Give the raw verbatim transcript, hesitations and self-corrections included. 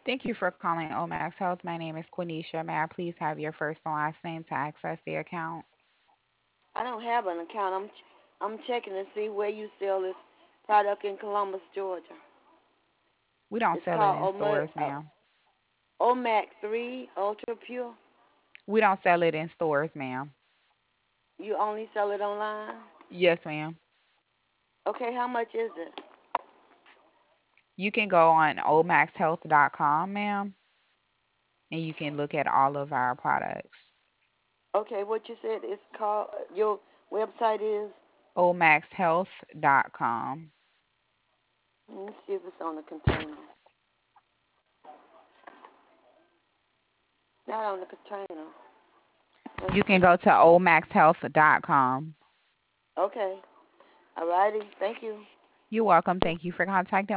Thank you for calling Omax Health. My name is Quenisha. May I please have your first and last name to access the account? I don't have an account. I'm ch- I'm checking to see where you sell this product in Columbus, Georgia. We don't It's sell it called in Oma- stores, uh, ma'am. Omac three Ultra Pure. We don't sell it in stores, ma'am. You only sell it online? Yes, ma'am. Okay, how much is it? You can go on omax health dot com, ma'am, and you can look at all of our products. Okay, what you said it's called, your website is? omax health dot com. Let me see if it's on the container. Not on the container. Let's You can see. go to omax health dot com. Okay. Alrighty. Thank you. You're welcome. Thank you for contacting